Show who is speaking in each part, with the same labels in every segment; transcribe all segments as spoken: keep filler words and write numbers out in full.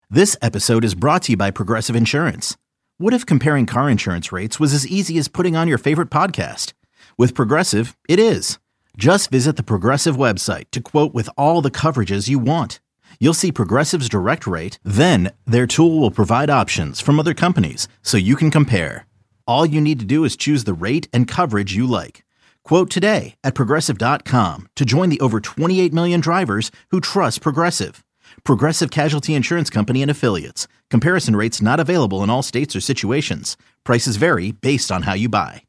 Speaker 1: This episode is brought to you by Progressive Insurance. What if comparing car insurance rates was as easy as putting on your favorite podcast? With Progressive, it is. Just visit the Progressive website to quote with all the coverages you want. You'll see Progressive's direct rate, then their tool will provide options from other companies so you can compare. All you need to do is choose the rate and coverage you like. Quote today at progressive dot com to join the over twenty-eight million drivers who trust Progressive. Progressive Casualty Insurance Company and Affiliates. Comparison rates not available in all states or situations. Prices vary based on how you buy.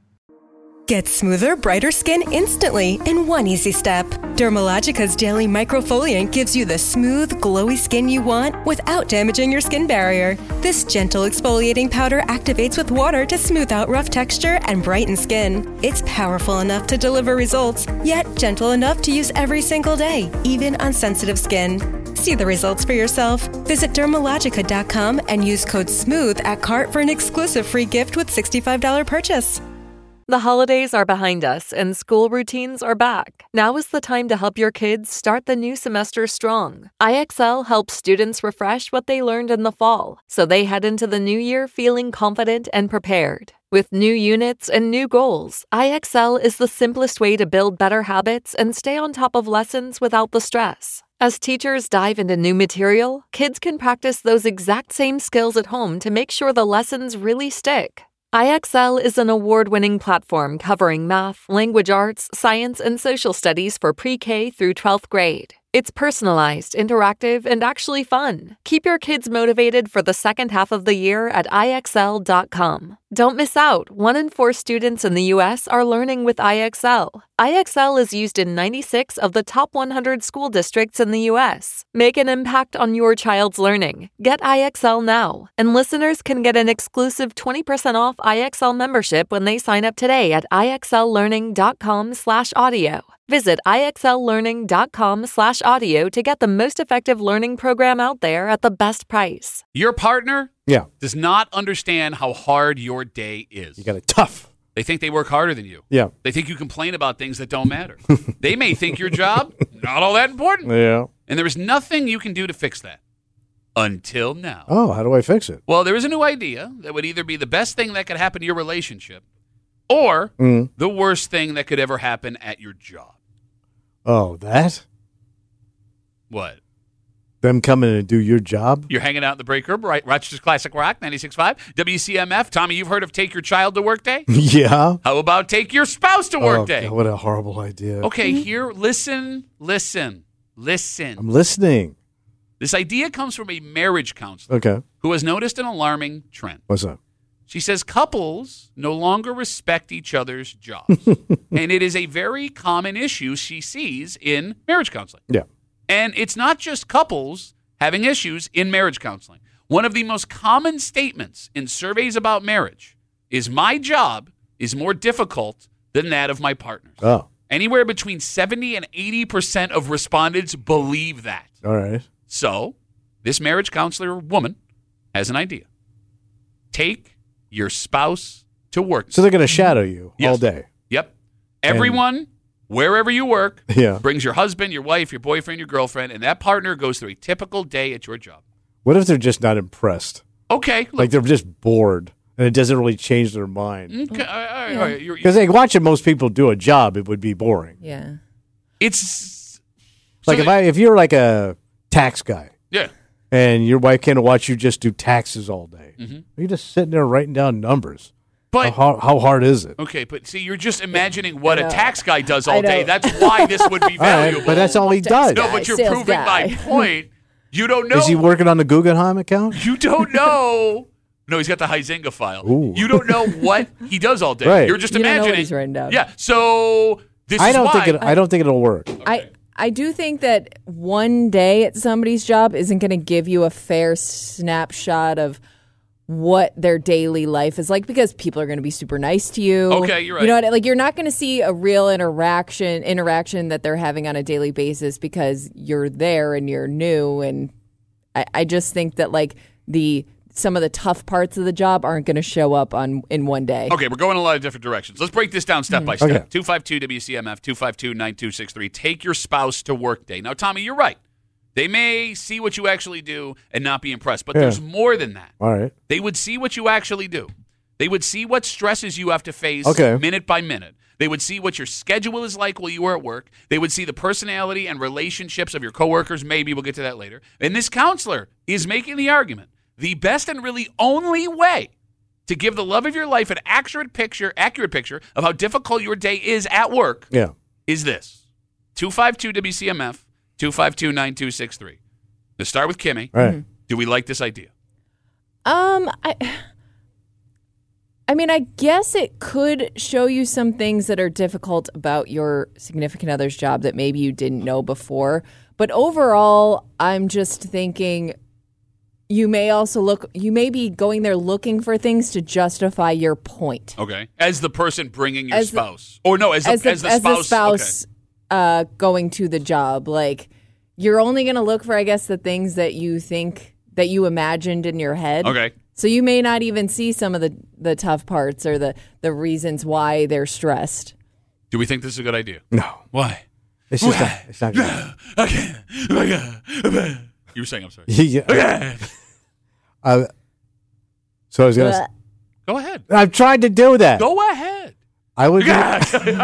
Speaker 2: Get smoother, brighter skin instantly in one easy step. Dermalogica's Daily Microfoliant gives you the smooth, glowy skin you want without damaging your skin barrier. This gentle exfoliating powder activates with water to smooth out rough texture and brighten skin. It's powerful enough to deliver results, yet gentle enough to use every single day, even on sensitive skin. See the results for yourself. Visit Dermalogica dot com and use code SMOOTH at cart for an exclusive free gift with sixty-five dollars purchase.
Speaker 3: The holidays are behind us and school routines are back. Now is the time to help your kids start the new semester strong. I X L helps students refresh what they learned in the fall, so they head into the new year feeling confident and prepared. With new units and new goals, I X L is the simplest way to build better habits and stay on top of lessons without the stress. As teachers dive into new material, kids can practice those exact same skills at home to make sure the lessons really stick. I X L is an award-winning platform covering math, language arts, science, and social studies for pre-K through twelfth grade. It's personalized, interactive, and actually fun. Keep your kids motivated for the second half of the year at I X L dot com. Don't miss out. One in four students in the U S are learning with I X L. I X L is used in ninety-six of the top one hundred school districts in the U S. Make an impact on your child's learning. Get I X L now. And listeners can get an exclusive twenty percent off I X L membership when they sign up today at I X L learning dot com slash audio. Visit I X L learning dot com slash audio to get the most effective learning program out there at the best price.
Speaker 4: Your partner
Speaker 5: Yeah.
Speaker 4: does not understand how hard your day is.
Speaker 5: You got it tough.
Speaker 4: They think they work harder than you.
Speaker 5: Yeah.
Speaker 4: They think you complain about things that don't matter. They may think your job not all that important.
Speaker 5: Yeah.
Speaker 4: And there is nothing you can do to fix that. Until now.
Speaker 5: Oh, how do I fix it?
Speaker 4: Well, there is a new idea that would either be the best thing that could happen to your relationship or
Speaker 5: Mm.
Speaker 4: the worst thing that could ever happen at your job.
Speaker 5: Oh, that?
Speaker 4: What?
Speaker 5: Them coming and do your job?
Speaker 4: You're hanging out in the break room, right? Rochester's Classic Rock, ninety-six point five, W C M F. Tommy, you've heard of Take Your Child to Work Day?
Speaker 5: Yeah.
Speaker 4: How about Take Your Spouse to Work
Speaker 5: Oh,
Speaker 4: Day?
Speaker 5: God, what a horrible idea.
Speaker 4: Okay, here, listen, listen, listen.
Speaker 5: I'm listening.
Speaker 4: This idea comes from a marriage counselor
Speaker 5: Okay.
Speaker 4: who has noticed an alarming trend.
Speaker 5: What's up?
Speaker 4: She says couples no longer respect each other's jobs. And it is a very common issue she sees in marriage counseling.
Speaker 5: Yeah.
Speaker 4: And it's not just couples having issues in marriage counseling. One of the most common statements in surveys about marriage is my job is more difficult than that of my partner's.
Speaker 5: Oh.
Speaker 4: Anywhere between seventy and eighty percent of respondents believe that.
Speaker 5: All right.
Speaker 4: So this marriage counselor woman has an idea. Take your spouse to work.
Speaker 5: So they're going to shadow you
Speaker 4: Yes.
Speaker 5: all day.
Speaker 4: Yep. Everyone, wherever you work,
Speaker 5: Yeah.
Speaker 4: brings your husband, your wife, your boyfriend, your girlfriend, and that partner goes through a typical day at your job.
Speaker 5: What if they're just not impressed?
Speaker 4: Okay. Look,
Speaker 5: Like they're just bored and it doesn't really change their mind?
Speaker 4: okay, all right, all right, all right, you're-
Speaker 5: Because like watching most people do a job, it would be boring.
Speaker 6: Yeah.
Speaker 4: it's
Speaker 5: Like
Speaker 4: so
Speaker 5: if
Speaker 4: that-
Speaker 5: I if you're like a tax guy
Speaker 4: yeah.
Speaker 5: and your wife can't watch you just do taxes all day,
Speaker 4: Mhm.
Speaker 5: you're just sitting there writing down numbers.
Speaker 4: But
Speaker 5: How, how hard is it?
Speaker 4: okay, but see, you're just imagining what
Speaker 6: I
Speaker 4: a
Speaker 6: know.
Speaker 4: tax guy does
Speaker 6: I
Speaker 4: all day.
Speaker 6: know.
Speaker 4: That's why this would be
Speaker 5: All right,
Speaker 4: valuable.
Speaker 5: but that's all he does.
Speaker 4: No,
Speaker 6: guy,
Speaker 4: but you're
Speaker 6: sales
Speaker 4: proving
Speaker 6: guy.
Speaker 4: my point. You don't know.
Speaker 5: Is he working on the Guggenheim account?
Speaker 4: You don't know. No, he's got the Huizenga file.
Speaker 5: Ooh.
Speaker 4: You don't know what he does all day.
Speaker 5: Right.
Speaker 4: You're just
Speaker 6: You don't know
Speaker 4: imagining.
Speaker 6: what he's writing down.
Speaker 4: Yeah. So this
Speaker 5: I
Speaker 4: is
Speaker 5: don't
Speaker 4: why.
Speaker 5: think it. I don't think it'll work.
Speaker 6: I I do think that one day at somebody's job isn't going to give you a fair snapshot of what their daily life is like because people are going to be super nice to you.
Speaker 4: Okay, you're right.
Speaker 6: You know what? Like you're not going to see a real interaction interaction that they're having on a daily basis because you're there and you're new. And I, I just think that like the some of the tough parts of the job aren't going to show up on in one day.
Speaker 4: Okay, we're going a lot of different directions. Let's break this down step by step.
Speaker 5: Okay.
Speaker 4: two five two W C M F, two five two, nine two six three. Take your spouse to work day. Now, Tommy, you're right. They may see what you actually do and not be impressed, but
Speaker 5: Yeah.
Speaker 4: there's more than that.
Speaker 5: All right.
Speaker 4: They would see what you actually do. They would see what stresses you have to face
Speaker 5: Okay.
Speaker 4: minute by minute. They would see what your schedule is like while you are at work. They would see the personality and relationships of your coworkers. Maybe we'll get to that later. And this counselor is making the argument, the best and really only way to give the love of your life an accurate picture, accurate picture of how difficult your day is at work
Speaker 5: Yeah.
Speaker 4: is this. two five two W C M F, two five two, nine two six three. Let's start with Kimmy.
Speaker 5: All right.
Speaker 4: Do we like this idea?
Speaker 6: Um, I, I mean, I guess it could show you some things that are difficult about your significant other's job that maybe you didn't know before. But overall, I'm just thinking you may also look, you may be going there looking for things to justify your point.
Speaker 4: Okay. As the person bringing your
Speaker 6: As the-
Speaker 4: spouse. or no, as the,
Speaker 6: As the,
Speaker 4: as the
Speaker 6: as
Speaker 4: spouse.
Speaker 6: the spouse uh, going to the job. Like, you're only going to look for, I guess, the things that you think, that you imagined in your head.
Speaker 4: Okay. Okay.
Speaker 6: So you may not even see some of the, the tough parts or the, the reasons why they're stressed.
Speaker 4: Do we think this is a good idea?
Speaker 5: No.
Speaker 4: Why?
Speaker 5: It's just not, it's not good.
Speaker 4: Okay. You were saying, I'm sorry.
Speaker 5: yeah. Uh, so I was going to
Speaker 4: Go ahead.
Speaker 5: I've tried to do that.
Speaker 4: Go ahead.
Speaker 5: I would
Speaker 4: You're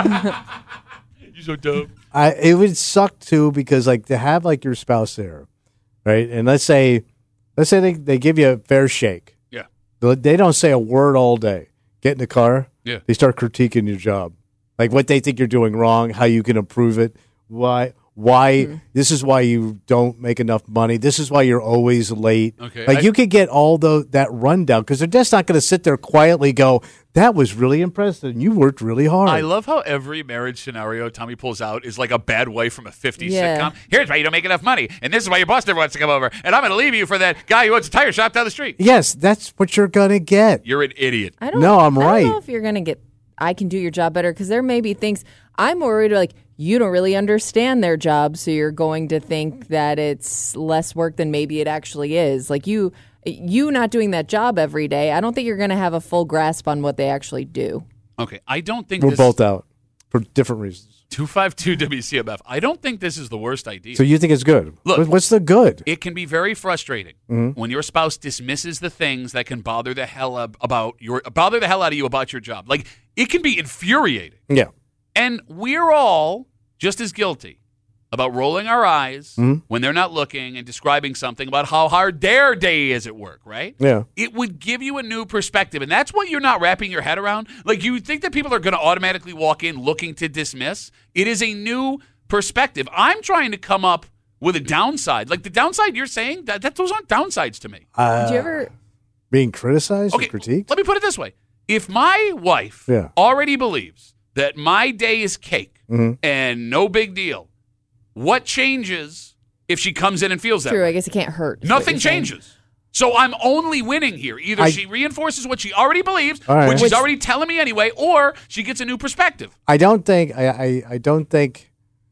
Speaker 4: so dumb.
Speaker 5: I it would suck too because like to have like your spouse there, right? And let's say let's say they, they give you a fair shake.
Speaker 4: Yeah.
Speaker 5: They don't say a word all day. Get in the car.
Speaker 4: Yeah.
Speaker 5: They start critiquing your job. Like what they think you're doing wrong, how you can improve it, why why
Speaker 6: Mm-hmm.
Speaker 5: this is why you don't make enough money. This is why you're always late.
Speaker 4: Okay,
Speaker 5: Like
Speaker 4: I-
Speaker 5: you could get all the that rundown because they're just not going to sit there quietly go, that was really impressive and you worked really hard.
Speaker 4: I love how every marriage scenario Tommy pulls out is like a bad wife from a fifties
Speaker 6: Yeah.
Speaker 4: sitcom. Here's why you don't make enough money, and this is why your boss never wants to come over, and I'm going to leave you for that guy who owns a tire shop down the street.
Speaker 5: Yes, that's what you're going to get.
Speaker 4: You're an idiot.
Speaker 6: I don't,
Speaker 5: No, I'm
Speaker 6: I
Speaker 5: right.
Speaker 6: don't know if you're going to get, I can do your job better because there may be things I'm worried like you don't really understand their job. So you're going to think that it's less work than maybe it actually is. Like you, you not doing that job every day. I don't think you're going to have a full grasp on what they actually do.
Speaker 4: Okay, I don't think
Speaker 5: We're
Speaker 4: this
Speaker 5: both out for different reasons.
Speaker 4: two five two W C M F. I don't think this is the worst idea.
Speaker 5: So you think it's good?
Speaker 4: Look-
Speaker 5: What- what's the good?
Speaker 4: It can be very frustrating
Speaker 5: Mm-hmm.
Speaker 4: when your spouse dismisses the things that can bother the hell ab- about your bother the hell out of you about your job. Like it can be infuriating.
Speaker 5: Yeah.
Speaker 4: And we're all just as guilty about rolling our eyes
Speaker 5: Mm-hmm.
Speaker 4: when they're not looking and describing something about how hard their day is at work, right?
Speaker 5: Yeah.
Speaker 4: It would give you a new perspective. And that's what you're not wrapping your head around. Like you think that people are going to automatically walk in looking to dismiss. It is a new perspective. I'm trying to come up with a downside. Like the downside you're saying, that, that those aren't downsides to me.
Speaker 5: Uh,
Speaker 6: Did you ever?
Speaker 5: being criticized
Speaker 4: Okay,
Speaker 5: or critiqued?
Speaker 4: let me put it this way. If my wife
Speaker 5: Yeah.
Speaker 4: already believes that my day is cake
Speaker 5: Mm-hmm.
Speaker 4: and no big deal, what changes if she comes in and feels that
Speaker 6: True.
Speaker 4: way?
Speaker 6: I guess it can't hurt. is what
Speaker 4: Nothing
Speaker 6: you're saying.
Speaker 4: changes. So I'm only winning here. Either
Speaker 5: I-
Speaker 4: she reinforces what she already believes,
Speaker 5: All right.
Speaker 4: which she's
Speaker 6: Which-
Speaker 4: already telling me anyway, or she gets a new perspective.
Speaker 5: I don't think I, I, I don't think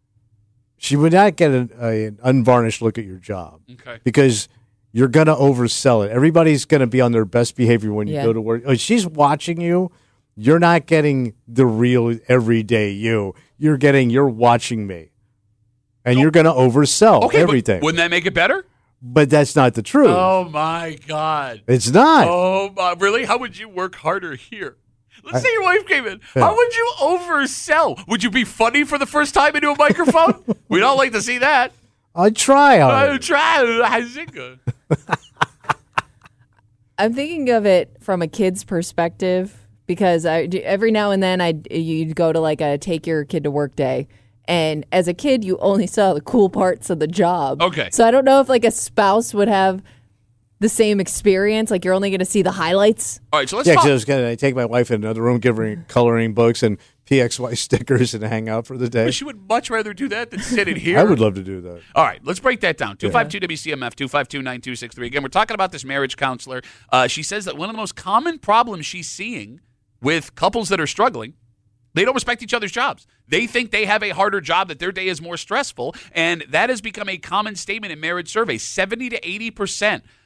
Speaker 5: she would not get an, a, an unvarnished look at your job
Speaker 4: Okay.
Speaker 5: because you're going to oversell it. Everybody's going to be on their best behavior when you
Speaker 6: Yeah.
Speaker 5: go to work. Oh, she's watching you. You're not getting the real everyday you. You're getting you're watching me, and you're going to oversell
Speaker 4: Okay,
Speaker 5: everything.
Speaker 4: but wouldn't that make it better?
Speaker 5: But that's not the truth.
Speaker 4: Oh my God.
Speaker 5: It's not.
Speaker 4: Oh my, really? How would you work harder here? Let's say your wife came in. How would you oversell? Would you be funny for the first time into a microphone? We'd all like to see that.
Speaker 5: I'll try on
Speaker 4: I'll
Speaker 5: it.
Speaker 4: try. How's it good?
Speaker 6: I'm thinking of it from a kid's perspective because I every now and then I you'd go to like a take your kid to work day, and as a kid you only saw the cool parts of the job.
Speaker 4: Okay.
Speaker 6: So I don't know if like a spouse would have the same experience. Like you're only going to see the highlights.
Speaker 4: All right, so let's
Speaker 5: Yeah,
Speaker 4: talk.
Speaker 5: because I was going to take my wife in another room, give her coloring books and P X Y stickers, and hang out for the day.
Speaker 4: But she would much rather do that than sit in here.
Speaker 5: I would love to do that.
Speaker 4: All right, let's break that down. two five two W C M F, two five two, nine two six three. Again, we're talking about this marriage counselor. Uh, she says that one of the most common problems she's seeing with couples that are struggling, they don't respect each other's jobs. They think they have a harder job, that their day is more stressful, and that has become a common statement in marriage surveys. seventy to eighty percent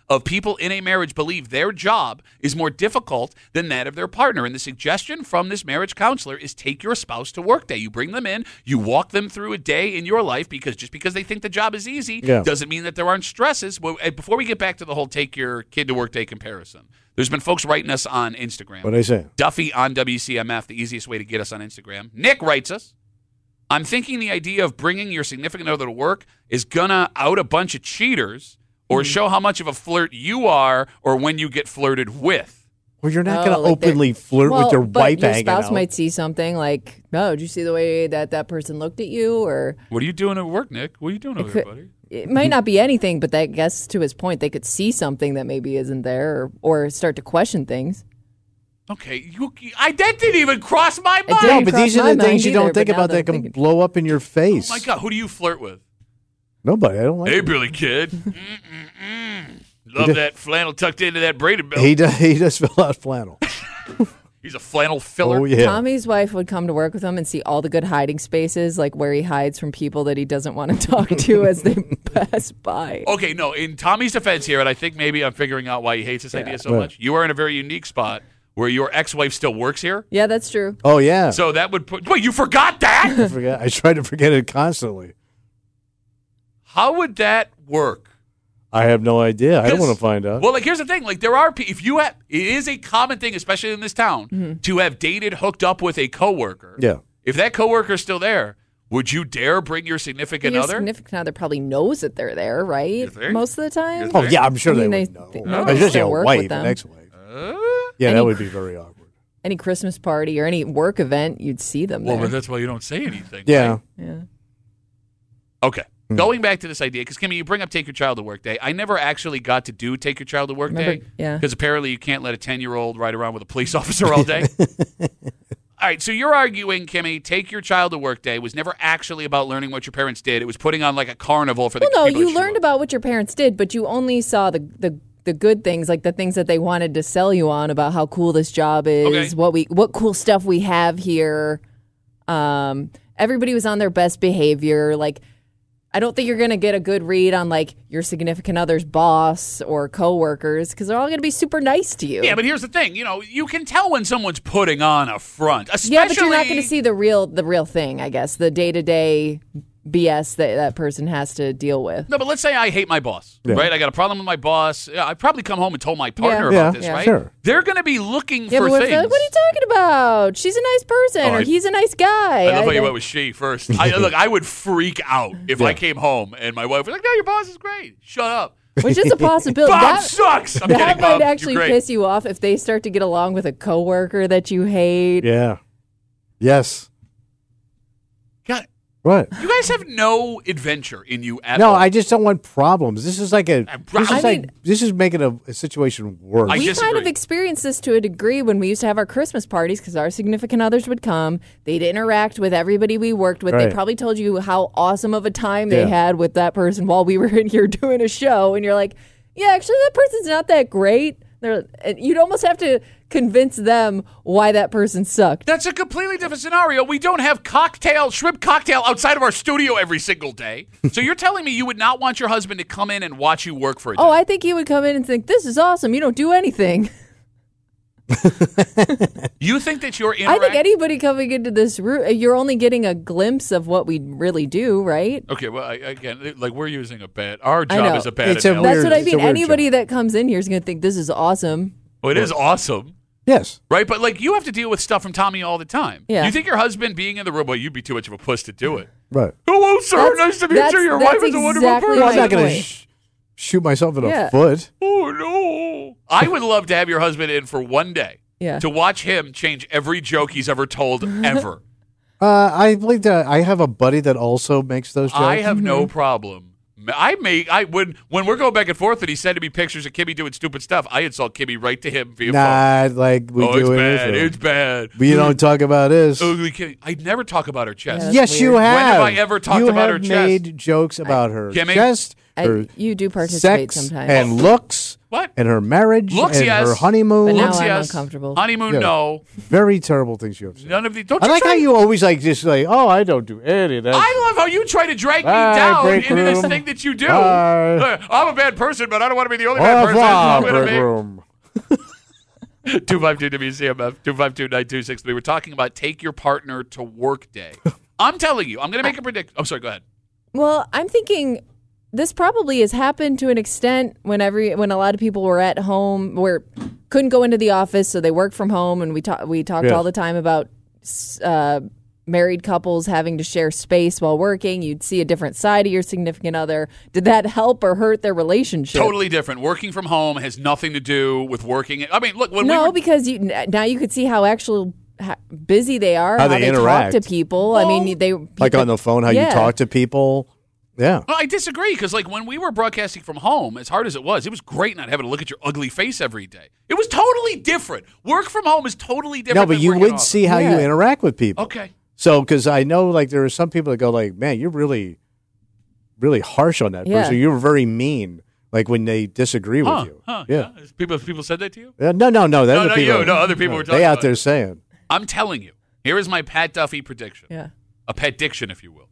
Speaker 4: of people in a marriage believe their job is more difficult than that of their partner. And the suggestion from this marriage counselor is take your spouse to work day. You bring them in, you walk them through a day in your life, because just because they think the job is easy
Speaker 5: Yeah.
Speaker 4: doesn't mean that there aren't stresses. Well, before we get back to the whole take your kid to work day comparison, there's been folks writing us on Instagram.
Speaker 5: What I say?
Speaker 4: Duffy on W C M F, the easiest way to get us on Instagram. Nick writes us, I'm thinking the idea of bringing your significant other to work is going to out a bunch of cheaters or show how much of a flirt you are or when you get flirted with.
Speaker 5: Well, you're not
Speaker 6: Oh,
Speaker 5: going to
Speaker 6: like
Speaker 5: openly
Speaker 6: they're-
Speaker 5: flirt
Speaker 6: well,
Speaker 5: with your
Speaker 6: but
Speaker 5: wife
Speaker 6: your
Speaker 5: hanging
Speaker 6: spouse
Speaker 5: out.
Speaker 6: might see something like, "Oh, did you see the way that that person looked at you?" Or
Speaker 4: What are you doing at work, Nick? What are you doing over there,
Speaker 6: could-
Speaker 4: buddy?
Speaker 6: it might not be anything, but that, I guess to his point, they could see something that maybe isn't there, or, or start to question things.
Speaker 4: Okay, you, I, that didn't even cross my mind.
Speaker 6: didn't
Speaker 5: No, but
Speaker 6: cross
Speaker 5: these are
Speaker 6: my
Speaker 5: the things
Speaker 6: mind
Speaker 5: you
Speaker 6: either,
Speaker 5: don't think
Speaker 6: but now
Speaker 5: about
Speaker 6: that
Speaker 5: that
Speaker 6: I'm
Speaker 5: can
Speaker 6: thinking-
Speaker 5: blow up in your face.
Speaker 4: Oh, my God, who do you flirt with?
Speaker 5: Nobody. I don't like
Speaker 4: Hey,
Speaker 5: it.
Speaker 4: Billy Kid. Mm-mm-mm. Love that flannel tucked into that braided belt.
Speaker 5: He does, he does fill out flannel.
Speaker 4: He's a flannel filler.
Speaker 5: Oh, yeah.
Speaker 6: Tommy's wife would come to work with him and see all the good hiding spaces, like where he hides from people that he doesn't want to talk to as they pass by.
Speaker 4: Okay, no, in Tommy's defense here, and I think maybe I'm figuring out why he hates this idea so
Speaker 5: Right.
Speaker 4: much, you are in a very unique spot where your ex-wife still works here.
Speaker 6: Yeah, that's true.
Speaker 5: Oh, yeah.
Speaker 4: So that would put... Wait, you forgot that?
Speaker 5: I forget. I try to forget it constantly.
Speaker 4: How would that work?
Speaker 5: I have no idea. I don't want to find out.
Speaker 4: Well, like, here's the thing. Like, there are... pe- If you have... It is a common thing, especially in this town,
Speaker 6: Mm-hmm.
Speaker 4: to have dated, hooked up with a coworker.
Speaker 5: Yeah.
Speaker 4: If that coworker is still there, would you dare bring your significant
Speaker 6: Your
Speaker 4: other?
Speaker 6: significant other probably knows that they're there, right?
Speaker 4: think?
Speaker 6: Most of the time.
Speaker 4: You
Speaker 5: Oh, yeah, I'm sure
Speaker 6: I mean,
Speaker 5: they
Speaker 6: they-
Speaker 5: would know.
Speaker 6: they know they
Speaker 5: Especially
Speaker 6: still
Speaker 5: a
Speaker 6: work
Speaker 5: wife,
Speaker 6: with
Speaker 5: an
Speaker 6: them.
Speaker 5: ex-wife.
Speaker 4: Uh,
Speaker 5: Yeah,
Speaker 6: Any-
Speaker 5: that would be very awkward.
Speaker 6: Any Christmas party or any work event, you'd see them
Speaker 4: well,
Speaker 6: there.
Speaker 4: but that's why you don't say anything.
Speaker 5: Yeah.
Speaker 4: right?
Speaker 6: yeah.
Speaker 4: Okay. Going back to this idea, because, Kimmy, you bring up Take Your Child to Work Day. I never actually got to do Take Your Child to Work
Speaker 6: Remember-
Speaker 4: Day.
Speaker 6: yeah.
Speaker 4: Because apparently you can't let a ten-year-old ride around with a police officer all day. All right, so you're arguing, Kimmy, Take Your Child to Work Day was never actually about learning what your parents did. It was putting on like a carnival for the
Speaker 6: Well, no,
Speaker 4: people that
Speaker 6: you
Speaker 4: show
Speaker 6: learned
Speaker 4: up.
Speaker 6: about what your parents did, but you only saw the the the good things, like the things that they wanted to sell you on about how cool this job is,
Speaker 4: Okay.
Speaker 6: what we what cool stuff we have here. Um, everybody was on their best behavior. Like, I don't think you're going to get a good read on like your significant other's boss or coworkers because they're all going to be super nice to you.
Speaker 4: Yeah, but here's the thing. You know, you can tell when someone's putting on a front. Especially,
Speaker 6: Yeah, but you're not going to see the real the real thing, I guess, the day to day B S that that person has to deal with.
Speaker 4: No, but let's say I hate my boss,
Speaker 5: Yeah.
Speaker 4: right? I got a problem with my boss. Yeah, I'd probably come home and told my partner
Speaker 6: Yeah.
Speaker 4: about
Speaker 5: Yeah,
Speaker 4: this,
Speaker 6: yeah.
Speaker 4: right?
Speaker 5: sure.
Speaker 4: They're going to be looking
Speaker 6: Yeah,
Speaker 4: for
Speaker 6: but what if
Speaker 4: things.
Speaker 6: they're like, what are you talking about? She's a nice person,
Speaker 4: Oh,
Speaker 6: or
Speaker 4: I-
Speaker 6: he's a nice guy.
Speaker 4: I love how you
Speaker 6: don't-
Speaker 4: went with she first. I, look, I would freak out if I
Speaker 5: Yeah.
Speaker 4: came home and my wife was like, "No, your boss is great. Shut up.
Speaker 6: Which is a possibility.
Speaker 4: Bob
Speaker 6: that
Speaker 4: sucks." I'm
Speaker 6: that
Speaker 4: kidding,
Speaker 6: might
Speaker 4: Bob.
Speaker 6: actually
Speaker 4: You're great.
Speaker 6: piss you off if they start to get along with a coworker that you hate.
Speaker 5: Yeah. Yes.
Speaker 4: God,
Speaker 5: What?
Speaker 4: you guys have no adventure in you at
Speaker 5: No,
Speaker 4: all.
Speaker 5: I just don't want problems. This is like a.
Speaker 4: I
Speaker 5: This is
Speaker 6: mean-
Speaker 5: like this is making a, a situation worse.
Speaker 4: I
Speaker 6: we
Speaker 4: disagree.
Speaker 6: kind of experienced this to a degree when we used to have our Christmas parties because our significant others would come. They'd interact with everybody we worked with. They
Speaker 5: Right.
Speaker 6: probably told you how awesome of a time they
Speaker 5: Yeah.
Speaker 6: had with that person while we were in here doing a show. And you're like, yeah, actually, that person's not that great. They're, and you'd almost have to convince them why that person sucked.
Speaker 4: That's a completely different scenario. We don't have cocktail, shrimp cocktail outside of our studio every single day. So you're telling me you would not want your husband to come in and watch you work for a day?
Speaker 6: Oh, I think he would come in and think, this is awesome. You don't do anything.
Speaker 4: You think that you're
Speaker 6: I
Speaker 4: interact-
Speaker 6: think anybody coming into this room, you're only getting a glimpse of what we really do, right?
Speaker 4: Okay, well, I, again, like we're using a bad. Our
Speaker 6: I
Speaker 4: job
Speaker 6: know.
Speaker 4: is a bad
Speaker 5: It's a
Speaker 4: analogy.
Speaker 6: That's
Speaker 5: weird-
Speaker 6: what I
Speaker 5: it's a
Speaker 6: mean.
Speaker 5: weird
Speaker 6: Anybody
Speaker 5: job.
Speaker 6: that comes in here is going to think this is awesome.
Speaker 4: Well, it is awesome.
Speaker 5: Yes.
Speaker 4: Right, but like you have to deal with stuff from Tommy all the time.
Speaker 6: Yeah.
Speaker 4: You think your husband being in the room, well, you'd be too much of a puss to do it.
Speaker 5: Right.
Speaker 4: Hello, sir.
Speaker 6: That's-
Speaker 4: nice to meet
Speaker 6: that's-
Speaker 4: you. Your
Speaker 6: that's
Speaker 4: wife is a wonderful
Speaker 6: exactly
Speaker 4: person.
Speaker 5: Well, I'm
Speaker 6: my
Speaker 5: not going to
Speaker 6: point.
Speaker 5: sh- shoot myself in the
Speaker 6: Yeah.
Speaker 5: foot.
Speaker 4: Oh no! I would love to have your husband in for one day
Speaker 6: Yeah.
Speaker 4: to watch him change every joke he's ever told ever.
Speaker 5: Uh, I believe that I have a buddy that also makes those jokes.
Speaker 4: I have no problem. I make I when when we're going back and forth and he's sending me pictures of Kimmy doing stupid stuff. I insult Kimmy right to him via phone.
Speaker 5: Not like we
Speaker 4: oh,
Speaker 5: do
Speaker 4: it's
Speaker 5: in
Speaker 4: bad.
Speaker 5: Israel.
Speaker 4: It's bad.
Speaker 5: We don't talk about this.
Speaker 4: Ugly Kimmy. I never talk about her chest.
Speaker 6: Yeah.
Speaker 5: Yes,
Speaker 6: That's
Speaker 5: you
Speaker 6: weird.
Speaker 5: have.
Speaker 4: When have I ever talked
Speaker 5: you
Speaker 4: about
Speaker 5: have
Speaker 4: her chest?
Speaker 5: made jokes about her
Speaker 4: Kimmy?
Speaker 5: chest,
Speaker 6: I,
Speaker 5: her
Speaker 6: you do participate
Speaker 5: sex,
Speaker 6: sometimes.
Speaker 5: and looks.
Speaker 4: What?
Speaker 5: and her marriage
Speaker 4: Looks,
Speaker 5: and
Speaker 4: yes.
Speaker 5: her honeymoon.
Speaker 6: But now
Speaker 4: Looks,
Speaker 6: I'm
Speaker 4: yes.
Speaker 6: uncomfortable.
Speaker 4: Honeymoon,
Speaker 5: Yeah.
Speaker 4: no.
Speaker 5: Very terrible things you have said.
Speaker 4: None of the. Don't
Speaker 5: I
Speaker 4: you
Speaker 5: like
Speaker 4: try-
Speaker 5: how you always like just like, oh, I don't do any of that.
Speaker 4: I love how you try to drag me
Speaker 5: Bye,
Speaker 4: down
Speaker 5: break
Speaker 4: into this
Speaker 5: room.
Speaker 4: thing that you do.
Speaker 5: Bye.
Speaker 4: Uh, I'm a bad person, but I don't want to be the only
Speaker 5: Au
Speaker 4: bad person.
Speaker 5: revoir,
Speaker 4: I'm gonna
Speaker 5: break
Speaker 4: be-
Speaker 5: room.
Speaker 4: two five two W C M F, two five two nine two six three. We're talking about take your partner to work day. I'm telling you, I'm going to make a prediction. I'm sorry, go ahead.
Speaker 6: Well, I'm thinking this probably has happened to an extent when every when a lot of people were at home, where couldn't go into the office, so they work from home, and we talk we talked
Speaker 5: Yes.
Speaker 6: all the time about uh, married couples having to share space while working. You'd see a different side of your significant other. Did that help or hurt their relationship?
Speaker 4: Totally different. Working from home has nothing to do with working. I mean, look, when
Speaker 6: no,
Speaker 4: we were,
Speaker 6: because you now you could see how actual how busy they are,
Speaker 5: How
Speaker 6: how,
Speaker 5: they
Speaker 6: they,
Speaker 5: interact.
Speaker 6: talk to people. I mean, they
Speaker 5: Like on the phone, how
Speaker 6: Yeah.
Speaker 5: you talk to people. Yeah.
Speaker 4: well, I disagree because, like, when we were broadcasting from home, as hard as it was, it was great not having to look at your ugly face every day. It was totally different. Work from home is totally different.
Speaker 5: No, but
Speaker 4: than
Speaker 5: you
Speaker 4: working in
Speaker 5: would
Speaker 4: office.
Speaker 5: see how you
Speaker 6: Yeah.
Speaker 5: interact with people.
Speaker 4: Okay.
Speaker 5: So, because I know, like, there are some people that go, like, man, you're really, really harsh on that
Speaker 6: Yeah.
Speaker 5: person. You're very mean, like, when they disagree
Speaker 4: Huh,
Speaker 5: with you.
Speaker 4: huh,
Speaker 5: yeah.
Speaker 4: yeah. People, people said that to you?
Speaker 5: Yeah, No, no, no. That's
Speaker 4: No,
Speaker 5: the
Speaker 4: not
Speaker 5: people,
Speaker 4: you. No, other people were talking
Speaker 5: They out
Speaker 4: about
Speaker 5: there
Speaker 4: it.
Speaker 5: saying,
Speaker 4: I'm telling you. Here is my Pat Duffy prediction.
Speaker 6: Yeah.
Speaker 4: A pet diction, if you will.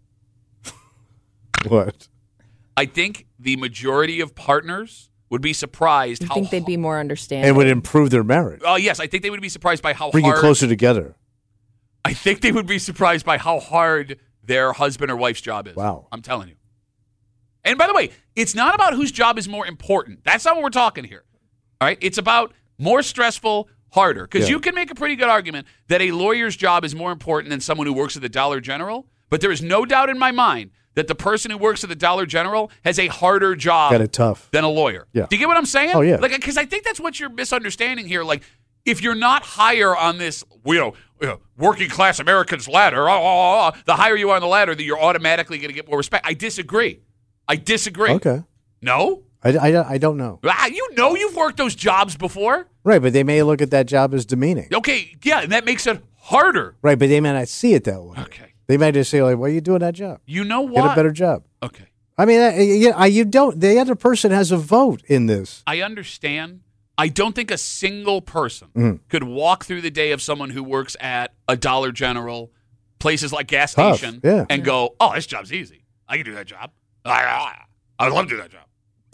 Speaker 5: what?
Speaker 4: I think the majority of partners would be surprised
Speaker 6: You
Speaker 4: how.
Speaker 6: think they'd be more understanding?
Speaker 5: And would improve their marriage,
Speaker 4: Oh yes, I think they would be surprised by how
Speaker 5: bring you
Speaker 4: hard.
Speaker 5: closer together.
Speaker 4: I think they would be surprised by how hard their husband or wife's job is.
Speaker 5: Wow.
Speaker 4: I'm telling you. And by the way, it's not about whose job is more important. That's not what we're talking here. All right? It's about more stressful, harder. Because
Speaker 5: Yeah.
Speaker 4: you can make a pretty good argument that a lawyer's job is more important than someone who works at the Dollar General. But there is no doubt in my mind that the person who works at the Dollar General has a harder job
Speaker 5: Got it tough.
Speaker 4: than a lawyer.
Speaker 5: Yeah.
Speaker 4: Do you get what I'm saying?
Speaker 5: Oh, yeah.
Speaker 4: Like, because I think that's what you're misunderstanding here. Like, if you're not higher on this, you know, you know, working class Americans ladder, oh, oh, oh, the higher you are on the ladder, that you're automatically going to get more respect. I disagree. I disagree.
Speaker 5: Okay.
Speaker 4: No?
Speaker 5: I, I, I don't know.
Speaker 4: Ah, you know you've worked those jobs before.
Speaker 5: Right, but they may look at that job as demeaning.
Speaker 4: Okay, yeah, and that makes it harder.
Speaker 5: Right, but they may not see it that way.
Speaker 4: Okay.
Speaker 5: They might just say, like, why are you doing that job?
Speaker 4: You know
Speaker 5: Get
Speaker 4: what?
Speaker 5: a better job.
Speaker 4: Okay.
Speaker 5: I mean, I- you, I- you don't. The other person has a vote in this.
Speaker 4: I understand. I don't think a single person
Speaker 5: Mm.
Speaker 4: could walk through the day of someone who works at a Dollar General, places like gas
Speaker 5: Tough,
Speaker 4: station,
Speaker 5: yeah.
Speaker 4: and go, "Oh, this job's easy. I can do that job. I would love to do that job."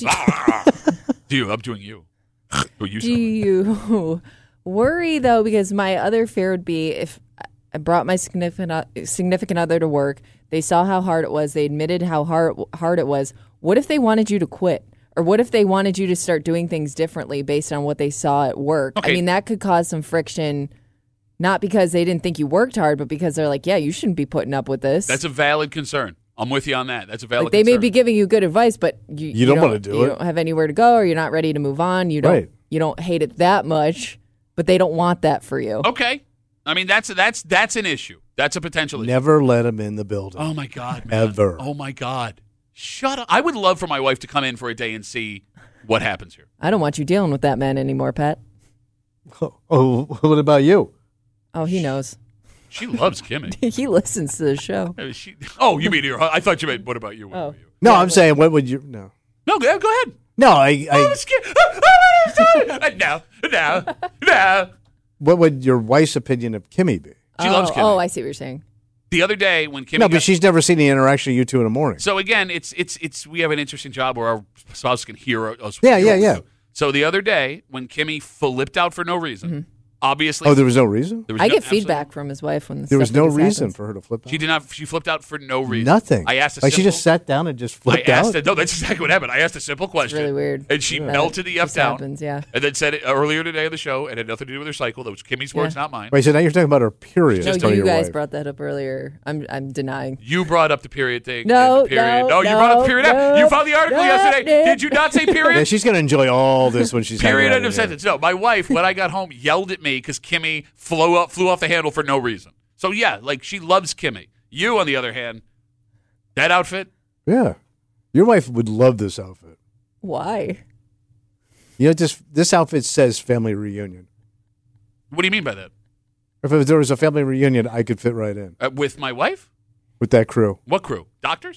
Speaker 4: Do you? I'm doing you. Who you?
Speaker 6: Do
Speaker 4: sound like.
Speaker 6: you worry though? Because my other fear would be if I brought my significant o- significant other to work, they saw how hard it was, they admitted how hard hard it was. What if they wanted you to quit? Or what if they wanted you to start doing things differently based on what they saw at work?
Speaker 4: Okay.
Speaker 6: I mean, that could cause some friction, not because they didn't think you worked hard, but because they're like, yeah, you shouldn't be putting up with this.
Speaker 4: That's a valid concern. I'm with you on that. That's a valid.
Speaker 6: like they may
Speaker 4: concern.
Speaker 6: be giving you good advice, but you,
Speaker 5: You don't wanna do
Speaker 6: you
Speaker 5: it.
Speaker 6: don't have anywhere to go, or you're not ready to move on. You don't
Speaker 5: Right.
Speaker 6: you don't hate it that much, but they don't want that for you.
Speaker 4: Okay. I mean, that's that's that's an issue. That's a potential issue.
Speaker 5: Never let them in the building.
Speaker 4: Oh my God, man.
Speaker 5: Ever.
Speaker 4: Oh my God. Shut up. I would love for my wife to come in for a day and see what happens here.
Speaker 6: I don't want you dealing with that man anymore, Pat.
Speaker 5: Oh, what about you?
Speaker 6: Oh, he knows.
Speaker 4: She loves Kimmy.
Speaker 6: He listens to the show.
Speaker 4: Uh, she, oh, you mean your? I thought you meant. What about you? What
Speaker 6: Oh.
Speaker 4: about you?
Speaker 5: No, I'm saying, what would you? No,
Speaker 4: No, go ahead. Go ahead.
Speaker 5: no. I,
Speaker 4: Oh,
Speaker 5: I
Speaker 4: it's Kim- no, no, no.
Speaker 5: what would your wife's opinion of Kimmy be?
Speaker 4: She
Speaker 6: oh,
Speaker 4: loves Kimmy.
Speaker 6: Oh, I see what you're saying.
Speaker 4: The other day when Kimmy.
Speaker 5: No,
Speaker 4: got-
Speaker 5: but she's never seen the interaction of you two in the morning.
Speaker 4: So again, it's it's it's we have an interesting job where our spouse can hear us.
Speaker 5: Yeah,
Speaker 4: hear
Speaker 5: yeah,
Speaker 4: what we
Speaker 5: yeah.
Speaker 4: do. So the other day when Kimmy flipped out for no reason, obviously.
Speaker 5: Oh, there was no reason.
Speaker 4: there was
Speaker 6: I
Speaker 4: no-
Speaker 6: get
Speaker 4: absolutely-
Speaker 6: feedback from his wife when the
Speaker 5: There was
Speaker 6: stuff
Speaker 5: no
Speaker 6: like this
Speaker 5: reason
Speaker 6: happens.
Speaker 5: for her to flip out.
Speaker 4: She did not. She flipped out for no reason.
Speaker 5: Nothing.
Speaker 4: I asked a
Speaker 5: like she
Speaker 4: simple-
Speaker 5: just sat down and just
Speaker 4: I
Speaker 5: flipped
Speaker 4: asked
Speaker 5: out.
Speaker 4: it. No, that's exactly what happened. I asked a simple question.
Speaker 6: really weird.
Speaker 4: And she
Speaker 6: Yeah.
Speaker 4: melted the F
Speaker 6: Just
Speaker 4: down.
Speaker 6: happens, yeah.
Speaker 4: And then said it earlier today on the show. It had nothing to do with her cycle. That was Kimmy's words,
Speaker 6: Yeah.
Speaker 4: not mine.
Speaker 5: Wait, so now you're talking about her period.
Speaker 6: No,
Speaker 5: in front of
Speaker 6: you
Speaker 5: your
Speaker 6: guys
Speaker 5: wife.
Speaker 6: brought that up earlier. I'm I'm denying.
Speaker 4: You brought up the period thing.
Speaker 6: No,
Speaker 4: the period.
Speaker 6: no,
Speaker 4: you brought up the period.
Speaker 6: no,
Speaker 4: you found the article
Speaker 6: no,
Speaker 4: yesterday.
Speaker 6: no.
Speaker 4: Did you not say period?
Speaker 5: Yeah, she's gonna enjoy all this when she's hanging
Speaker 4: Period.
Speaker 5: out
Speaker 4: End of
Speaker 5: in here.
Speaker 4: sentence. No, my wife, when I got home, yelled at me because Kimmy flew up, flew off the handle for no reason. So yeah, like she loves Kimmy. You, on the other hand, that outfit.
Speaker 5: Yeah, your wife would love this outfit.
Speaker 6: Why?
Speaker 5: You know, just this outfit says family reunion.
Speaker 4: What do you mean by that?
Speaker 5: If there was a family reunion, I could fit right in
Speaker 4: Uh, with my wife?
Speaker 5: with that crew.
Speaker 4: What crew? Doctors?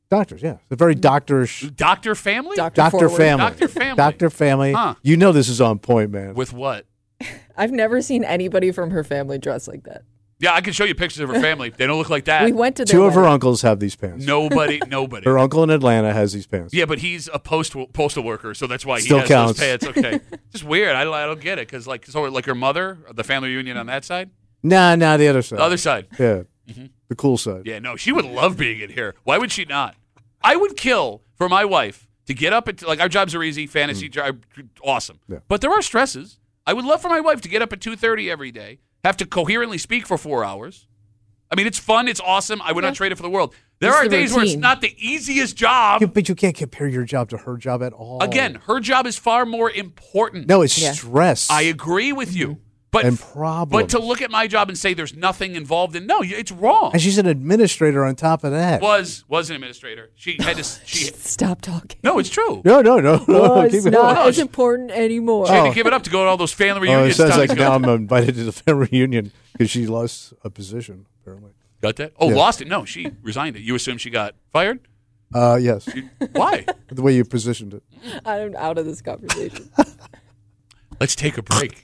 Speaker 5: Doctors, yeah. They're very doctorish.
Speaker 4: Doctor family?
Speaker 6: Doctor
Speaker 5: Doctor
Speaker 6: forward.
Speaker 5: family.
Speaker 4: Doctor family.
Speaker 5: Doctor family.
Speaker 4: Huh.
Speaker 5: You know this is on point, man.
Speaker 4: With what?
Speaker 6: I've never seen anybody from her family dressed like that.
Speaker 4: Yeah, I can show you pictures of her family. They don't look like that.
Speaker 6: We went to their
Speaker 5: Two of her
Speaker 6: wedding.
Speaker 5: uncles have these pants.
Speaker 4: Nobody, nobody.
Speaker 5: Her uncle in Atlanta has these pants.
Speaker 4: Yeah, but he's a post postal worker, so that's why he
Speaker 5: Still
Speaker 4: has
Speaker 5: counts.
Speaker 4: those pants. Okay, just weird. I don't, I don't get it because like, so like her mother, the family reunion on that side,
Speaker 5: Nah, nah, the other side.
Speaker 4: the other side.
Speaker 5: Yeah, the cool side.
Speaker 4: Yeah, no, she would love being in here. Why would she not? I would kill for my wife to get up at like our jobs are easy, fantasy job, awesome.
Speaker 5: Yeah.
Speaker 4: But there are stresses. I would love for my wife to get up at two thirty every day, have to coherently speak for four hours. I mean, it's fun, it's awesome. I would
Speaker 6: Yeah.
Speaker 4: not trade it for the world. There
Speaker 6: It's
Speaker 4: are
Speaker 6: the
Speaker 4: days where it's
Speaker 6: routine.
Speaker 4: not the easiest job.
Speaker 5: You- but you can't compare your job to her job at all.
Speaker 4: Again, her job is far more important.
Speaker 5: no, it's
Speaker 6: Yeah.
Speaker 5: stress.
Speaker 4: I agree with you. But
Speaker 5: And
Speaker 4: But
Speaker 5: problems.
Speaker 4: to look at my job and say there's nothing involved in no, it's wrong.
Speaker 5: And she's an administrator on top of that.
Speaker 4: was was an administrator. She had to she
Speaker 6: Stop talking.
Speaker 4: No, it's true.
Speaker 5: No, no, no, no.
Speaker 6: Oh,
Speaker 5: keep
Speaker 6: it's
Speaker 5: it
Speaker 6: not
Speaker 5: going.
Speaker 6: as important anymore.
Speaker 4: She had
Speaker 5: Oh.
Speaker 4: to give it up to go to all those family
Speaker 5: Oh, it
Speaker 4: reunions.
Speaker 5: sounds
Speaker 4: Tommy
Speaker 5: like
Speaker 4: goes,
Speaker 5: now I'm invited to the family reunion because she lost a position, apparently.
Speaker 4: Got that? Oh,
Speaker 5: Yeah.
Speaker 4: lost it. No, she resigned it. You assume she got fired?
Speaker 5: Uh, yes,
Speaker 4: Why?
Speaker 5: the way you positioned it.
Speaker 6: I'm out of this conversation.
Speaker 4: Let's take a break.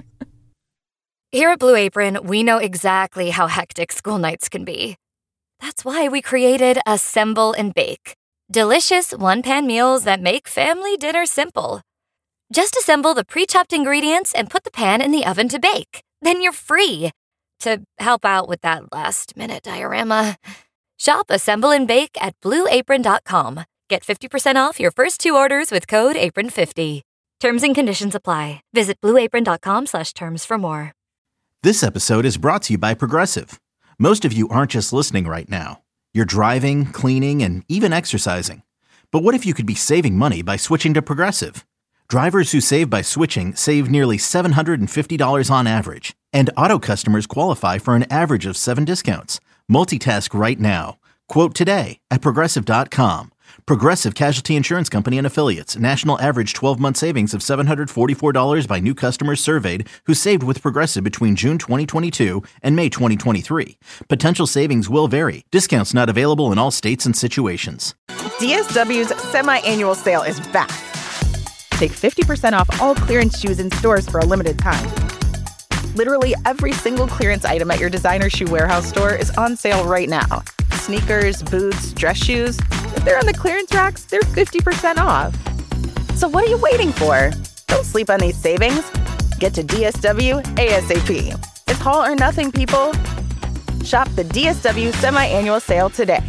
Speaker 7: Here at Blue Apron, we know exactly how hectic school nights can be. That's why we created Assemble and Bake. Delicious one-pan meals that make family dinner simple. Just assemble the pre-chopped ingredients and put the pan in the oven to bake. Then you're free. To help out with that last-minute diorama, shop Assemble and Bake at blue apron dot com. Get fifty percent off your first two orders with code apron fifty. Terms and conditions apply. Visit blue apron dot com slash terms for more.
Speaker 1: This episode is brought to you by Progressive. Most of you aren't just listening right now. You're driving, cleaning, and even exercising. But what if you could be saving money by switching to Progressive? Drivers who save by switching save nearly seven hundred fifty dollars on average. And auto customers qualify for an average of seven discounts. Multitask right now. Quote today at Progressive dot com. Progressive Casualty Insurance Company and Affiliates. National average twelve-month savings of seven hundred forty-four dollars by new customers surveyed who saved with Progressive between June twenty twenty-two and May twenty twenty-three. Potential savings will vary. Discounts not available in all states and situations.
Speaker 8: D S W's semi-annual sale is back. Take fifty percent off all clearance shoes in stores for a limited time. Literally every single clearance item at your designer shoe warehouse store is on sale right now. Sneakers, boots, dress shoes. If they're on the clearance racks, they're fifty percent off. So what are you waiting for? Don't sleep on these savings. Get to D S W ASAP. It's haul or nothing, people. Shop the D S W semi-annual sale today.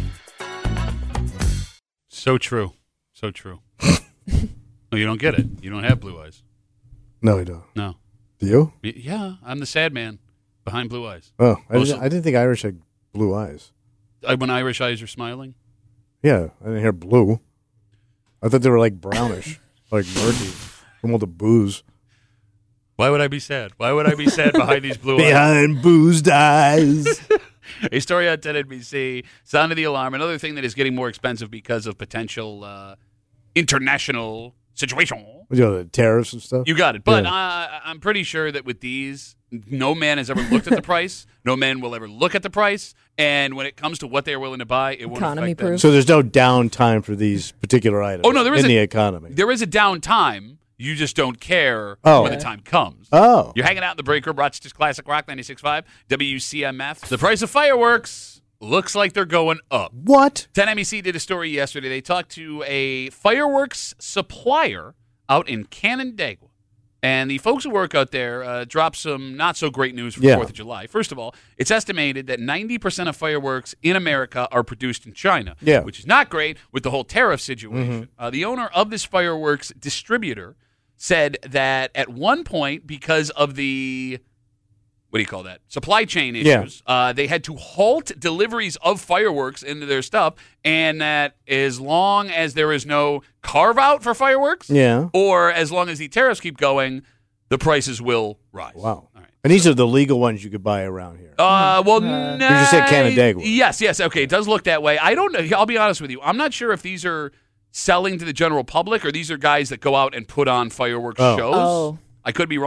Speaker 4: So true. So true. No, you don't get it. You don't have blue eyes.
Speaker 5: No, you don't.
Speaker 4: No.
Speaker 5: Do you?
Speaker 4: Y- Yeah, I'm the sad man behind blue eyes.
Speaker 5: Oh, I
Speaker 4: Most
Speaker 5: didn't, I didn't think Irish had blue eyes.
Speaker 4: I, when Irish eyes are smiling.
Speaker 5: Yeah, I didn't hear blue. I thought they were like brownish, like murky from all the booze.
Speaker 4: Why would I be sad? Why would I be sad behind these blue eyes?
Speaker 5: Behind boozed eyes.
Speaker 4: A story on ten N B C, sounded the alarm. Another thing that is getting more expensive because of potential uh, international situation.
Speaker 5: You know, the tariffs and stuff.
Speaker 4: You got it. But
Speaker 5: Yeah.
Speaker 4: uh, I'm pretty sure that with these, no man has ever looked at the price. No man will ever look at the price. And when it comes to what they are willing to buy, it won't
Speaker 6: Economy
Speaker 4: affect them.
Speaker 6: proof.
Speaker 5: So there's no downtime for these particular items.
Speaker 4: Oh, no, there is
Speaker 5: in
Speaker 4: a-
Speaker 5: the economy.
Speaker 4: There is a downtime. You just don't care
Speaker 5: Oh.
Speaker 4: when the time comes.
Speaker 5: Oh,
Speaker 4: You're hanging out in the break room, Rochester's Classic Rock ninety-six point five, W C M F. The price of fireworks looks like they're going up.
Speaker 5: what?
Speaker 4: ten N B C did a story yesterday. They talked to a fireworks supplier out in Canandaigua. And the folks who work out there uh, dropped some not so great news for
Speaker 5: Yeah.
Speaker 4: fourth of July. First of all, it's estimated that ninety percent of fireworks in America are produced in China,
Speaker 5: Yeah.
Speaker 4: which is not great with the whole tariff situation. Uh, the owner of this fireworks distributor said that at one point, because of the what do you call that? Supply chain
Speaker 5: Yeah.
Speaker 4: issues. Uh, they had to halt deliveries of fireworks into their stuff, and that as long as there is no carve out for fireworks,
Speaker 5: Yeah.
Speaker 4: or as long as the tariffs keep going, the prices will rise.
Speaker 5: Wow.
Speaker 4: All right.
Speaker 5: And these are the legal ones you could buy around here.
Speaker 4: Uh, well,
Speaker 6: Uh,
Speaker 4: no,
Speaker 5: You just said Canandaigua.
Speaker 4: Yes, yes. Okay, it does look that way. I don't know. I'll be honest with you. I'm not sure if these are selling to the general public or these are guys that go out and put on fireworks
Speaker 5: Oh.
Speaker 4: shows.
Speaker 6: Oh.
Speaker 4: I could be wrong.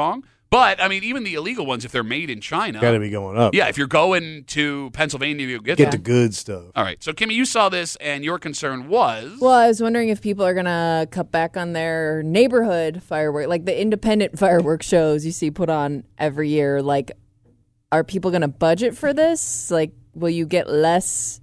Speaker 4: But, I mean, even the illegal ones, if they're made in China.
Speaker 5: Got to be going up.
Speaker 4: Yeah, if you're going to Pennsylvania, you'll get
Speaker 5: Get
Speaker 4: them.
Speaker 5: the good stuff.
Speaker 4: All right. So, Kimmy, you saw this, and your concern was.
Speaker 6: Well, I was wondering if people are going to cut back on their neighborhood fireworks, like the independent fireworks shows you see put on every year. Like, are people going to budget for this? Like, will you get less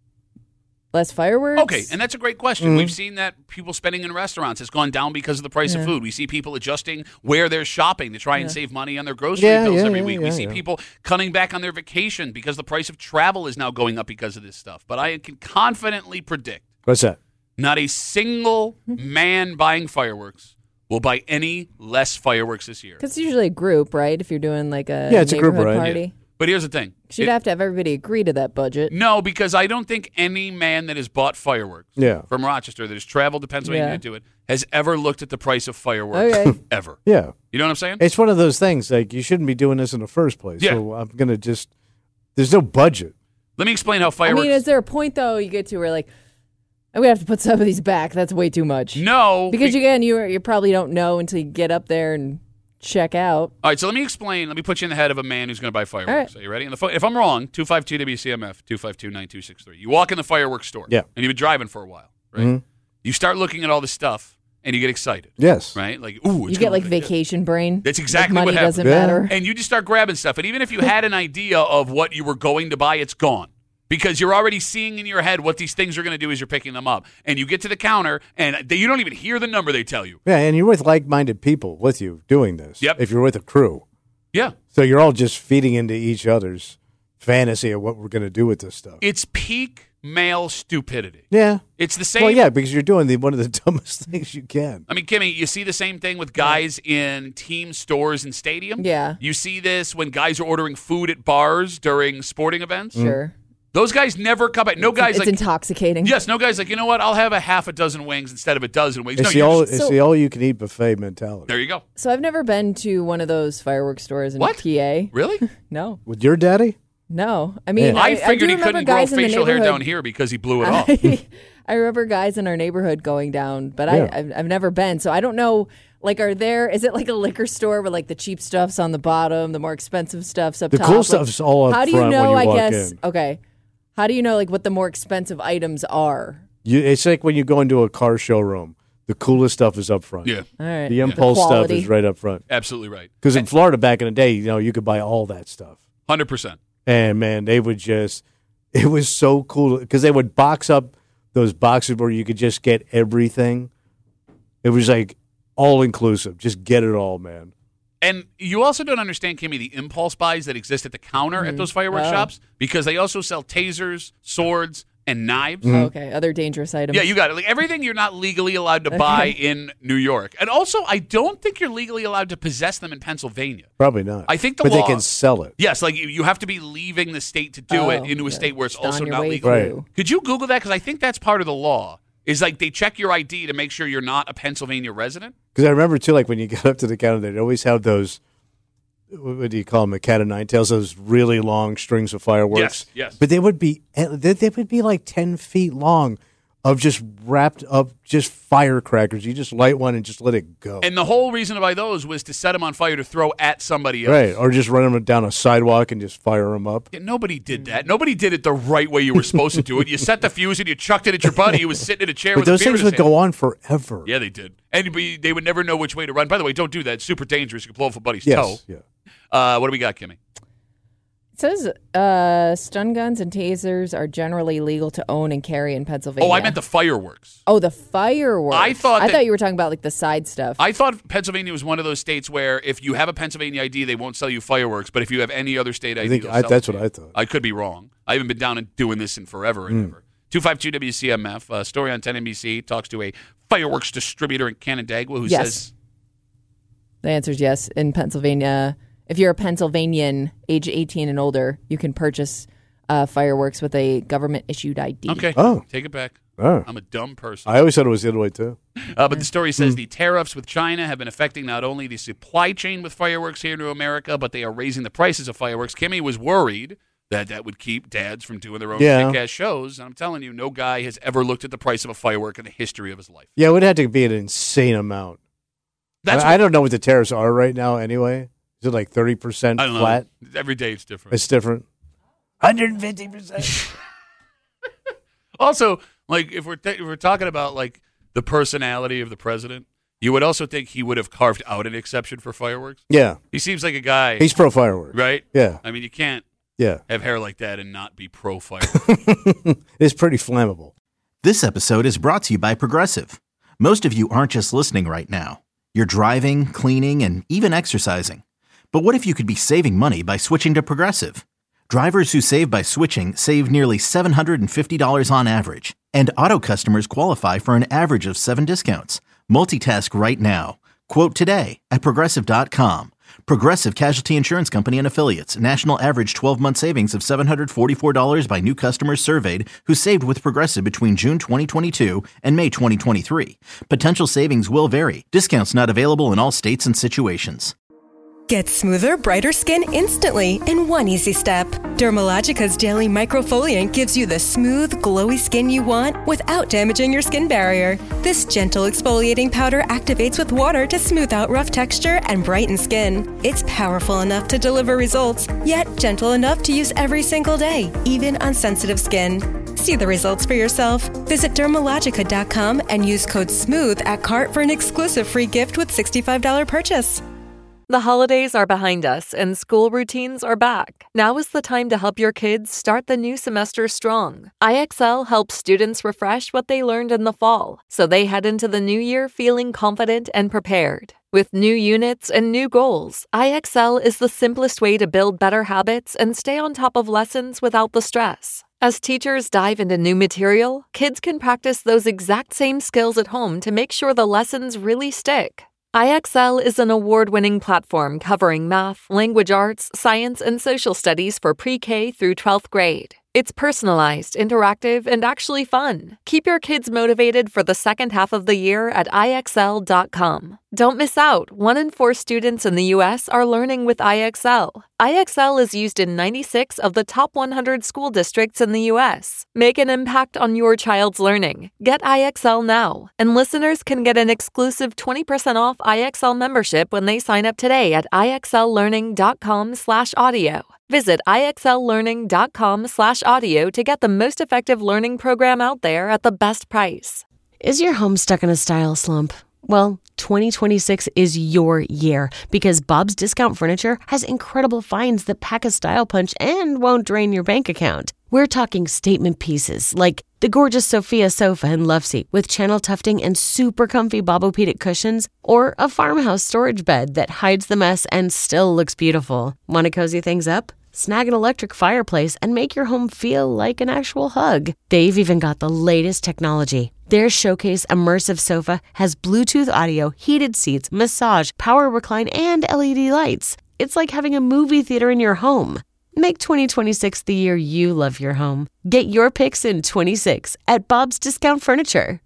Speaker 6: less fireworks?
Speaker 4: Okay, and that's a great question.
Speaker 5: Mm-hmm.
Speaker 4: We've seen that people spending in restaurants has gone down because of the price of food. We see people adjusting where they're shopping to try and save money on their grocery
Speaker 5: Yeah,
Speaker 4: bills
Speaker 5: yeah,
Speaker 4: every
Speaker 5: yeah,
Speaker 4: week.
Speaker 5: yeah,
Speaker 4: we see
Speaker 5: yeah.
Speaker 4: people cutting back on their vacation because the price of travel is now going up because of this stuff. But I can confidently predict
Speaker 5: What's that?
Speaker 4: not a single man buying fireworks will buy any less fireworks this year.
Speaker 6: Because it's usually a group, right? If you're doing like a
Speaker 5: Yeah, it's a group,
Speaker 6: neighborhood
Speaker 5: right?
Speaker 6: party.
Speaker 4: Yeah. But here's the thing.
Speaker 6: She'd
Speaker 4: It-
Speaker 6: have to have everybody agree to that budget.
Speaker 4: No, because I don't think any man that has bought fireworks
Speaker 5: Yeah.
Speaker 4: from Rochester that has traveled to Pennsylvania
Speaker 6: Yeah.
Speaker 4: to do it has ever looked at the price of fireworks
Speaker 6: Okay.
Speaker 4: ever.
Speaker 5: Yeah.
Speaker 4: You know what I'm saying?
Speaker 5: It's one of those things, like, you shouldn't be doing this in the first place.
Speaker 4: Yeah.
Speaker 5: So I'm going to just, there's no budget.
Speaker 4: Let me explain how
Speaker 6: I
Speaker 4: fireworks.
Speaker 6: mean, is there a point, though, you get to where, like, I'm going to have to put some of these back. That's way too much.
Speaker 4: no,
Speaker 6: Because,
Speaker 4: be-
Speaker 6: again, you you probably don't know until you get up there and check out.
Speaker 4: all right. So let me explain. Let me put you in the head of a man who's going to buy fireworks.
Speaker 6: All right.
Speaker 4: Are you ready? And the, pho- if I'm wrong, two five two W C M F two five two nine two six three. You walk in the fireworks store.
Speaker 5: Yeah.
Speaker 4: And you've been driving for a while, right?
Speaker 5: Mhm.
Speaker 4: You start looking at all this stuff and you get excited,
Speaker 5: Yes.
Speaker 4: right? Like, ooh, it's
Speaker 6: You get,
Speaker 4: gonna
Speaker 6: like,
Speaker 4: be-
Speaker 6: vacation brain.
Speaker 4: That's
Speaker 6: Like,
Speaker 4: exactly
Speaker 6: money
Speaker 4: what happens.
Speaker 6: doesn't
Speaker 5: Yeah.
Speaker 6: matter.
Speaker 4: And you just start grabbing stuff. And even if you had an idea of what you were going to buy, it's gone. Because you're already seeing in your head what these things are going to do as you're picking them up. And you get to the counter, and they, you don't even hear the number they tell you.
Speaker 5: Yeah, and you're with like-minded people with you doing this.
Speaker 4: Yep.
Speaker 5: If you're with a crew.
Speaker 4: Yeah.
Speaker 5: So you're all just feeding into each other's fantasy of what we're going to do with this stuff.
Speaker 4: It's peak male stupidity.
Speaker 5: Yeah.
Speaker 4: It's the same.
Speaker 5: Well, yeah, because you're doing the, one of the dumbest things you can.
Speaker 4: I mean, Kimmy, you see the same thing with guys in team stores and stadiums?
Speaker 6: Yeah.
Speaker 4: You see this when guys are ordering food at bars during sporting events?
Speaker 6: Sure.
Speaker 4: Those guys never come back. No guys
Speaker 6: It's
Speaker 4: like,
Speaker 6: intoxicating.
Speaker 4: yes, no guys like, you know what? I'll have a half a dozen wings instead of a dozen wings.
Speaker 5: It's,
Speaker 4: No,
Speaker 5: the,
Speaker 4: you're
Speaker 5: all,
Speaker 4: just-
Speaker 5: it's
Speaker 6: So-
Speaker 5: the all-you-can-eat buffet mentality.
Speaker 4: there you go.
Speaker 6: So I've never been to one of those fireworks stores in
Speaker 4: What?
Speaker 6: P A.
Speaker 4: Really?
Speaker 6: No.
Speaker 5: With your daddy?
Speaker 6: No. I mean,
Speaker 5: Yeah.
Speaker 6: I,
Speaker 4: I figured
Speaker 6: do
Speaker 4: he
Speaker 6: remember
Speaker 4: couldn't grow
Speaker 6: guys in the
Speaker 4: facial hair
Speaker 6: neighborhood-
Speaker 4: down here because he blew it off.
Speaker 6: I, I remember guys in our neighborhood going down, but
Speaker 5: Yeah.
Speaker 6: I, I've, I've never been. So I don't know, like, are there, is it like a liquor store where, like, the cheap stuff's on the bottom, the more expensive stuff's up
Speaker 5: The
Speaker 6: top?
Speaker 5: cool
Speaker 6: Like,
Speaker 5: stuff's all up
Speaker 6: How do you
Speaker 5: front
Speaker 6: know,
Speaker 5: when you
Speaker 6: I
Speaker 5: walk
Speaker 6: guess,
Speaker 5: in.
Speaker 6: okay. How do you know, like, what the more expensive items are?
Speaker 5: You, it's like when you go into a car showroom. The coolest stuff is up front.
Speaker 4: Yeah,
Speaker 6: All right.
Speaker 5: The impulse stuff
Speaker 6: quality.
Speaker 5: is right up front.
Speaker 4: absolutely right.
Speaker 5: Because in Florida back in the day, you know, you could buy all that stuff.
Speaker 4: one hundred percent.
Speaker 5: And, man, they would just – it was so cool because they would box up those boxes where you could just get everything. It was like all-inclusive. Just get it all, man.
Speaker 4: And you also don't understand, Kimmy, the impulse buys that exist at the counter at those fireworks
Speaker 6: Oh.
Speaker 4: shops because they also sell tasers, swords, and knives.
Speaker 5: Mm-hmm.
Speaker 6: Okay. Other dangerous items.
Speaker 4: Yeah, you got it. Like everything you're not legally allowed to buy in New York. And also, I don't think you're legally allowed to possess them in Pennsylvania.
Speaker 5: Probably not.
Speaker 4: I think the
Speaker 5: but
Speaker 4: law-
Speaker 5: they can sell it.
Speaker 4: Yes, like you- you have to be leaving the state to do
Speaker 6: Oh,
Speaker 4: it into a
Speaker 6: yeah.
Speaker 4: state where it's
Speaker 6: Just on
Speaker 4: also
Speaker 6: your
Speaker 4: not
Speaker 6: way
Speaker 4: legal.
Speaker 5: Right.
Speaker 6: through.
Speaker 4: Could you Google that? Because I think that's part of the law. Is like they check your I D to make sure you're not a Pennsylvania resident.
Speaker 5: Because I remember, too, like when you got up to the counter, they'd always have those, what do you call them, a cat of nine tails, those really long strings of fireworks.
Speaker 4: Yes, yes.
Speaker 5: But they would be, they they would be like ten feet long of just wrapped up, just firecrackers. You just light one and just let it go.
Speaker 4: And the whole reason to buy those was to set them on fire to throw at somebody else.
Speaker 5: Right, or just run them down a sidewalk and just fire them up.
Speaker 4: Yeah, nobody did that. Nobody did it the right way you were supposed to do it. You set the fuse and you chucked it at your buddy who was sitting in a chair
Speaker 5: But
Speaker 4: with
Speaker 5: those
Speaker 4: a beer
Speaker 5: things
Speaker 4: in
Speaker 5: would
Speaker 4: his hand.
Speaker 5: go on forever.
Speaker 4: Yeah, they did. And be- they would never know which way to run. By the way, don't do that. It's super dangerous. You can blow off a buddy's
Speaker 5: Yes.
Speaker 4: toe.
Speaker 5: Yeah.
Speaker 4: Uh, what do we got, Kimmy?
Speaker 6: It says uh, stun guns and tasers are generally legal to own and carry in Pennsylvania.
Speaker 4: Oh, I meant the fireworks.
Speaker 6: Oh, the fireworks.
Speaker 4: I thought
Speaker 6: I
Speaker 4: that-
Speaker 6: thought you were talking about like the side stuff.
Speaker 4: I thought Pennsylvania was one of those states where if you have a Pennsylvania I D, they won't sell you fireworks. But if you have any other state I D,
Speaker 5: I think
Speaker 4: they'll
Speaker 5: I,
Speaker 4: sell
Speaker 5: that's
Speaker 4: it to
Speaker 5: what
Speaker 4: you.
Speaker 5: I thought.
Speaker 4: I could be wrong. I haven't been down and doing this in forever and ever. two five two W C M F, a story on ten N B C, talks to a fireworks distributor in Canandaigua who
Speaker 6: Yes.
Speaker 4: says,
Speaker 6: The answer is yes. In Pennsylvania, if you're a Pennsylvanian, age eighteen and older, you can purchase uh, fireworks with a government-issued I D.
Speaker 4: okay,
Speaker 5: Oh.
Speaker 4: take it back.
Speaker 5: Oh.
Speaker 4: I'm a dumb person.
Speaker 5: I always thought it was the other way, too.
Speaker 4: Uh, but the story says the tariffs with China have been affecting not only the supply chain with fireworks here to America, but they are raising the prices of fireworks. Kimmy was worried that that would keep dads from doing their own
Speaker 5: Yeah.
Speaker 4: kick-ass shows. And I'm telling you, no guy has ever looked at the price of a firework in the history of his life.
Speaker 5: Yeah, it would have to be an insane amount.
Speaker 4: That's
Speaker 5: I, I don't know what the tariffs are right now anyway. it like thirty percent
Speaker 4: I don't
Speaker 5: flat?
Speaker 4: know. Every day it's different.
Speaker 5: It's different. one hundred fifty percent.
Speaker 4: Also, like if we're ta- if we're talking about like the personality of the president, you would also think he would have carved out an exception for fireworks.
Speaker 5: Yeah.
Speaker 4: He seems like a guy.
Speaker 5: He's pro fireworks.
Speaker 4: Right?
Speaker 5: Yeah.
Speaker 4: I mean, you can't
Speaker 5: Yeah.
Speaker 4: have hair like that and not be pro fireworks.
Speaker 5: It's pretty flammable.
Speaker 1: This episode is brought to you by Progressive. Most of you aren't just listening right now. You're driving, cleaning, and even exercising. But what if you could be saving money by switching to Progressive? Drivers who save by switching save nearly seven hundred fifty dollars on average. And auto customers qualify for an average of seven discounts. Multitask right now. Quote today at Progressive dot com. Progressive Casualty Insurance Company and Affiliates. National average twelve-month savings of seven hundred forty-four dollars by new customers surveyed who saved with Progressive between June twenty twenty-two and May twenty twenty-three. Potential savings will vary. Discounts not available in all states and situations.
Speaker 2: Get smoother, brighter skin instantly in one easy step. Dermalogica's Daily Microfoliant gives you the smooth, glowy skin you want without damaging your skin barrier. This gentle exfoliating powder activates with water to smooth out rough texture and brighten skin. It's powerful enough to deliver results, yet gentle enough to use every single day, even on sensitive skin. See the results for yourself. Visit Dermalogica dot com and use code SMOOTH at cart for an exclusive free gift with sixty-five dollars purchase.
Speaker 3: The holidays are behind us and school routines are back. Now is the time to help your kids start the new semester strong. I X L helps students refresh what they learned in the fall, so they head into the new year feeling confident and prepared. With new units and new goals, I X L is the simplest way to build better habits and stay on top of lessons without the stress. As teachers dive into new material, kids can practice those exact same skills at home to make sure the lessons really stick. I X L is an award-winning platform covering math, language arts, science, and social studies for pre-K through twelfth grade. It's personalized, interactive, and actually fun. Keep your kids motivated for the second half of the year at I X L dot com. Don't miss out. One in four students in the U S are learning with I X L. I X L is used in ninety-six of the top one hundred school districts in the U S. Make an impact on your child's learning. Get I X L now. And listeners can get an exclusive twenty percent off I X L membership when they sign up today at I X L learning dot com slash audio. Visit I X L learning dot com slash audio to get the most effective learning program out there at the best price.
Speaker 9: Is your home stuck in a style slump? Well, twenty twenty-six is your year because Bob's Discount Furniture has incredible finds that pack a style punch and won't drain your bank account. We're talking statement pieces like the gorgeous Sophia sofa and love seat with channel tufting and super comfy Bobopedic cushions, or a farmhouse storage bed that hides the mess and still looks beautiful. Want to cozy things up? Snag an electric fireplace and make your home feel like an actual hug. They've even got the latest technology. Their Showcase Immersive Sofa has Bluetooth audio, heated seats, massage, power recline, and L E D lights. It's like having a movie theater in your home. Make twenty twenty-six the year you love your home. Get your picks in twenty-six at Bob's Discount Furniture.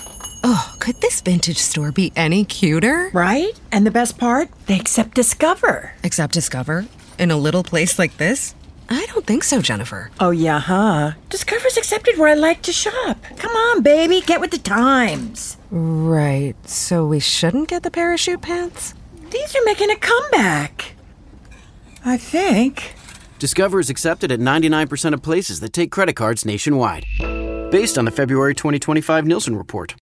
Speaker 10: Oh, could this vintage store be any cuter?
Speaker 11: Right? And the best part? They accept Discover.
Speaker 10: Accept Discover? In a little place like this? I don't think so, Jennifer.
Speaker 11: Oh, yeah, huh? Discover's accepted where I like to shop. Come on, baby, get with the times.
Speaker 10: Right, so we shouldn't get the parachute pants?
Speaker 11: These are making a comeback. I think.
Speaker 12: Discover is accepted at ninety-nine percent of places that take credit cards nationwide. Based on the February twenty twenty-five Nielsen report.